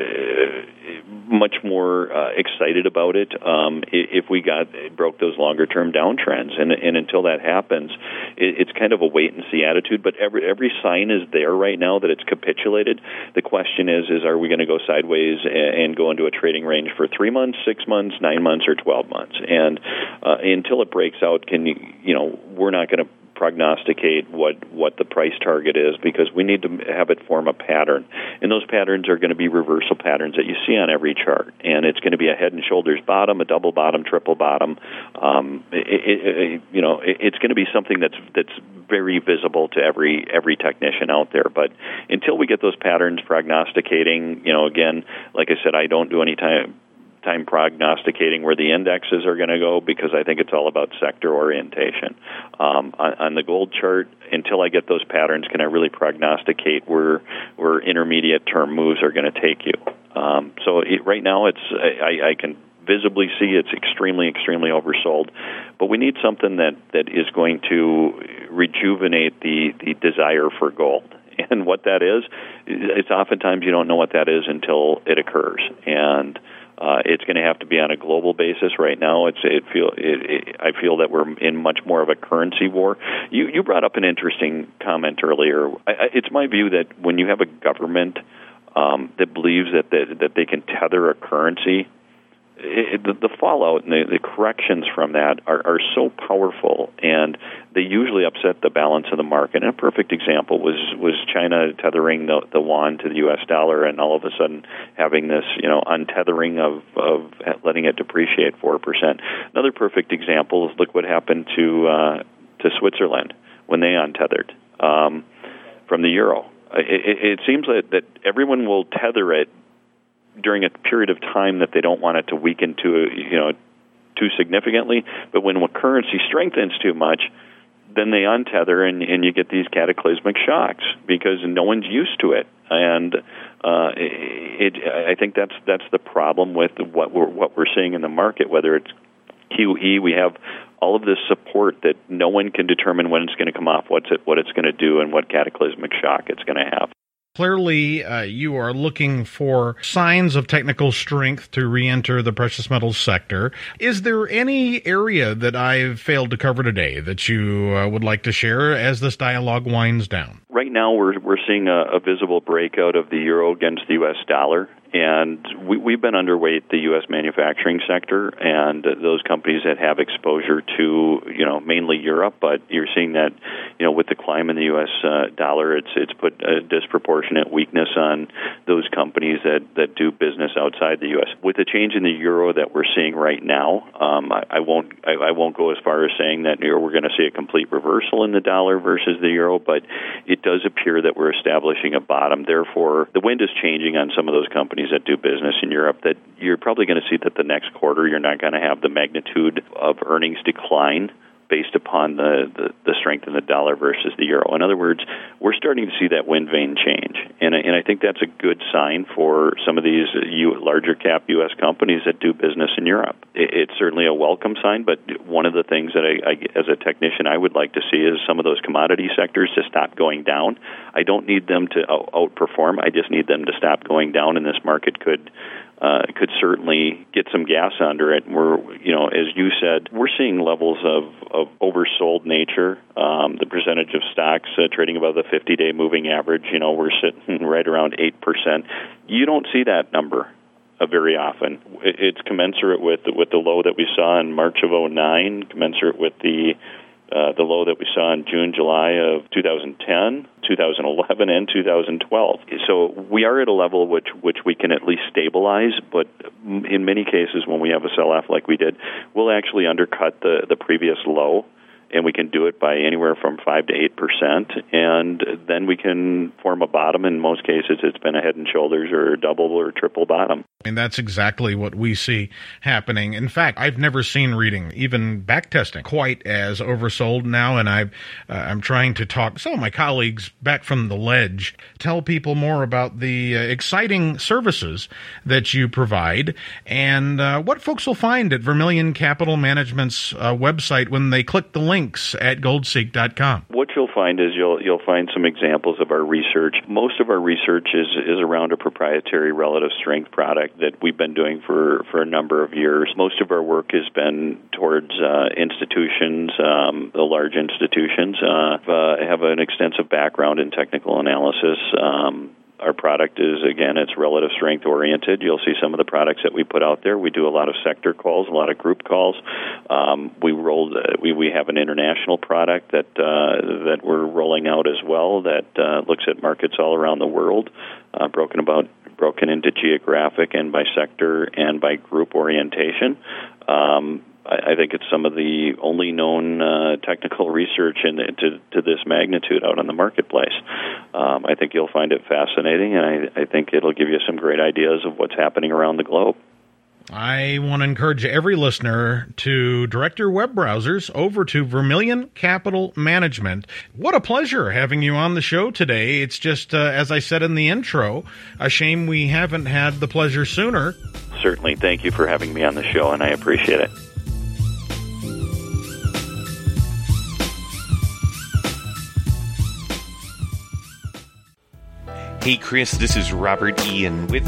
much more excited about it if we broke those longer term downtrends, and until that happens, it's kind of a wait and see attitude. But every sign is there right now that it's capitulated. The question is are we going to go sideways and go into a trading range for 3 months, 6 months, 9 months, or 12 months? And until it breaks out, we're not going to prognosticate what the price target is, because we need to have it form a pattern, and those patterns are going to be reversal patterns that you see on every chart, and it's going to be a head and shoulders bottom, a double bottom, triple bottom. It's going to be something that's very visible to every technician out there. But until we get those patterns prognosticating, again, like I said, I don't do any time prognosticating where the indexes are going to go, because I think it's all about sector orientation. On the gold chart, until I get those patterns, can I really prognosticate where intermediate term moves are going to take you? Right now, I can visibly see it's extremely, extremely oversold. But we need something that is going to rejuvenate the desire for gold. And what that is, it's oftentimes you don't know what that is until it occurs. And It's going to have to be on a global basis. Right now, I feel that we're in much more of a currency war. You brought up an interesting comment earlier. It's my view that when you have a government that believes that they can tether a currency, the fallout and the corrections from that are so powerful, and they usually upset the balance of the market. And a perfect example was China tethering the yuan to the U.S. dollar, and all of a sudden having this untethering of letting it depreciate 4%. Another perfect example is look what happened to Switzerland when they untethered from the euro. It seems that everyone will tether it during a period of time that they don't want it to weaken too significantly. But when currency strengthens too much, then they untether, and you get these cataclysmic shocks because no one's used to it. And I think that's the problem with what we're seeing in the market. Whether it's QE, we have all of this support that no one can determine when it's going to come off, what it's going to do, and what cataclysmic shock it's going to have. Clearly, you are looking for signs of technical strength to re-enter the precious metals sector. Is there any area that I've failed to cover today that you would like to share as this dialogue winds down? Right now, we're seeing a visible breakout of the euro against the U.S. dollar. And we've been underweight the U.S. manufacturing sector and those companies that have exposure to, mainly Europe. But you're seeing that, with the climb in the U.S. dollar, it's put a disproportionate weakness on those companies that do business outside the U.S. With the change in the euro that we're seeing right now, I won't go as far as saying that we're going to see a complete reversal in the dollar versus the euro, but it does appear that we're establishing a bottom. Therefore, the wind is changing on some of those companies that do business in Europe, that you're probably going to see that the next quarter you're not going to have the magnitude of earnings decline based upon the strength in the dollar versus the euro. In other words, we're starting to see that wind vane change. And I think that's a good sign for some of these larger cap U.S. companies that do business in Europe. It's certainly a welcome sign, but one of the things that I as a technician, I would like to see is some of those commodity sectors to stop going down. I don't need them to outperform. I just need them to stop going down, and this market could certainly get some gas under it. We're, as you said, we're seeing levels of oversold nature. The percentage of stocks trading above the 50-day moving average, we're sitting right around 8%. You don't see that number very often. It's commensurate with the low that we saw in March of 2009, commensurate with the low that we saw in June, July of 2010, 2011, and 2012. So we are at a level which we can at least stabilize, but in many cases when we have a sell-off like we did, we'll actually undercut the previous low, and we can do it by anywhere from 5 to 8%, and then we can form a bottom. In most cases, it's been a head and shoulders or double or triple bottom. And that's exactly what we see happening. In fact, I've never seen reading, even backtesting, quite as oversold now, and I'm trying to talk some of my colleagues back from the ledge, tell people more about the exciting services that you provide and what folks will find at Vermilion Capital Management's website when they click the links at goldseek.com. What you'll find is you'll find some examples of our research. Most of our research is around a proprietary relative strength product that we've been doing for a number of years. Most of our work has been towards institutions, the large institutions. Have an extensive background in technical analysis. Our product is, again, it's relative strength oriented. You'll see some of the products that we put out there. We do a lot of sector calls, a lot of group calls. We have an international product that we're rolling out as well that looks at markets all around the world, broken into geographic and by sector and by group orientation. I think it's some of the only known technical research to this magnitude out on the marketplace. I think you'll find it fascinating, and I think it'll give you some great ideas of what's happening around the globe. I want to encourage every listener to direct your web browsers over to Vermilion Capital Management. What a pleasure having you on the show today. It's just, as I said in the intro, a shame we haven't had the pleasure sooner. Certainly. Thank you for having me on the show, and I appreciate it. Hey Chris, this is Robert Ian with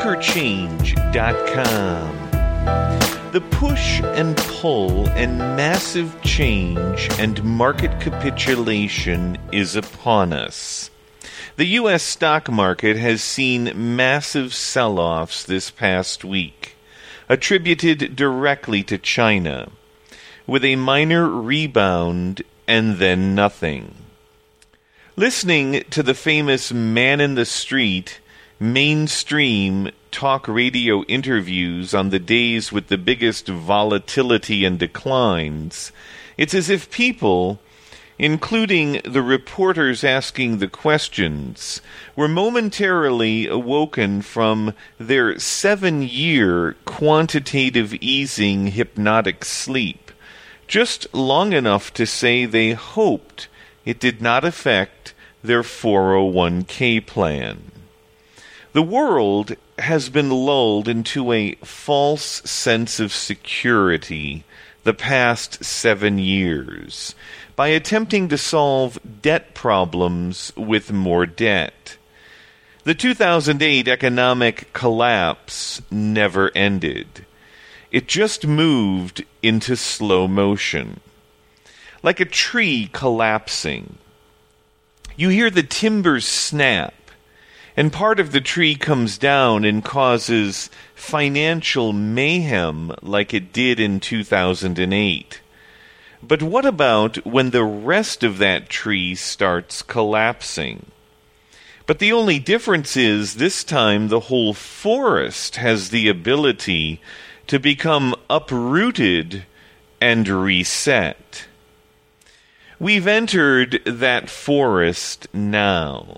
ConquerChange.com. The push and pull and massive change and market capitulation is upon us. The U.S. stock market has seen massive sell-offs this past week, attributed directly to China, with a minor rebound and then nothing. Listening to the famous man in the street, mainstream talk radio interviews on the days with the biggest volatility and declines, it's as if people, including the reporters asking the questions, were momentarily awoken from their 7-year quantitative easing hypnotic sleep, just long enough to say they hoped it did not affect their 401k plan. The world has been lulled into a false sense of security the past 7 years by attempting to solve debt problems with more debt. The 2008 economic collapse never ended. It just moved into slow motion. Like a tree collapsing. You hear the timbers snap, and part of the tree comes down and causes financial mayhem like it did in 2008. But what about when the rest of that tree starts collapsing? But the only difference is this time the whole forest has the ability to become uprooted and reset. We've entered that forest now.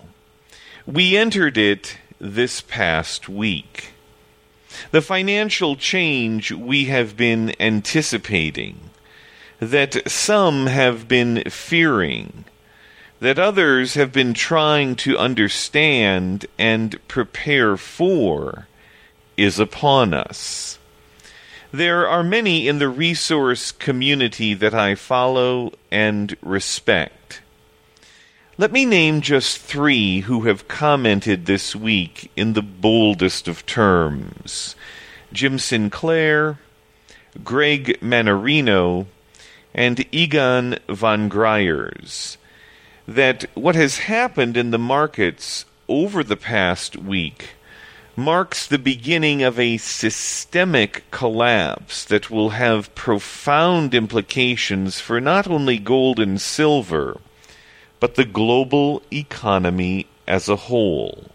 We entered it this past week. The financial change we have been anticipating, that some have been fearing, that others have been trying to understand and prepare for, is upon us. There are many in the resource community that I follow and respect. Let me name just 3 who have commented this week in the boldest of terms: Jim Sinclair, Greg Manarino, and Egon von Greyers, that what has happened in the markets over the past week marks the beginning of a systemic collapse that will have profound implications for not only gold and silver, but the global economy as a whole.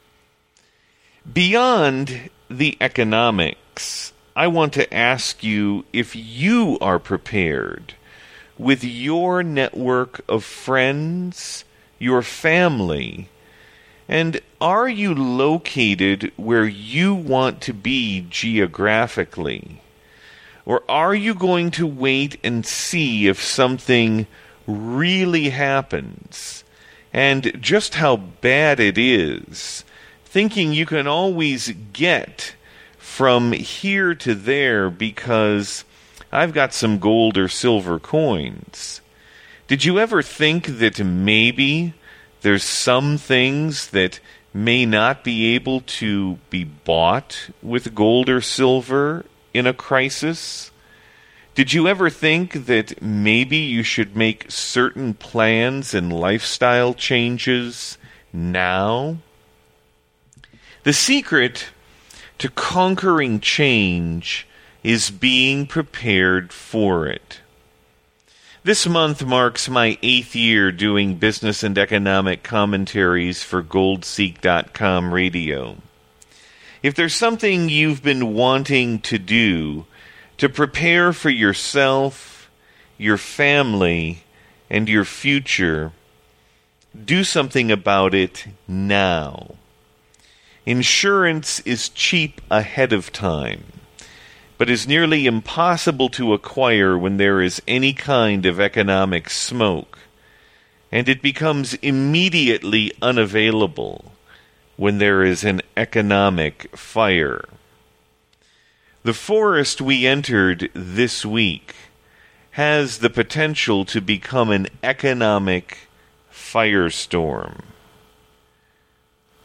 Beyond the economics, I want to ask you if you are prepared with your network of friends, your family, and are you located where you want to be geographically? Or are you going to wait and see if something really happens, and just how bad it is, thinking you can always get from here to there because I've got some gold or silver coins? Did you ever think that maybe there's some things that may not be able to be bought with gold or silver in a crisis? Did you ever think that maybe you should make certain plans and lifestyle changes now? The secret to conquering change is being prepared for it. This month marks my 8th year doing business and economic commentaries for GoldSeek.com radio. If there's something you've been wanting to do to prepare for yourself, your family, and your future, do something about it now. Insurance is cheap ahead of time, but is nearly impossible to acquire when there is any kind of economic smoke, and it becomes immediately unavailable when there is an economic fire. The forest we entered this week has the potential to become an economic firestorm.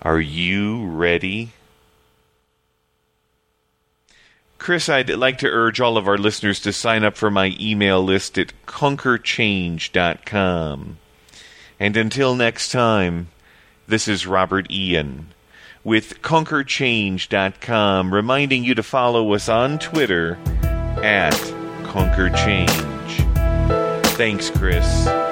Are you ready? Chris, I'd like to urge all of our listeners to sign up for my email list at conquerchange.com. And until next time, this is Robert Ian with conquerchange.com, reminding you to follow us on Twitter at conquerchange. Thanks, Chris.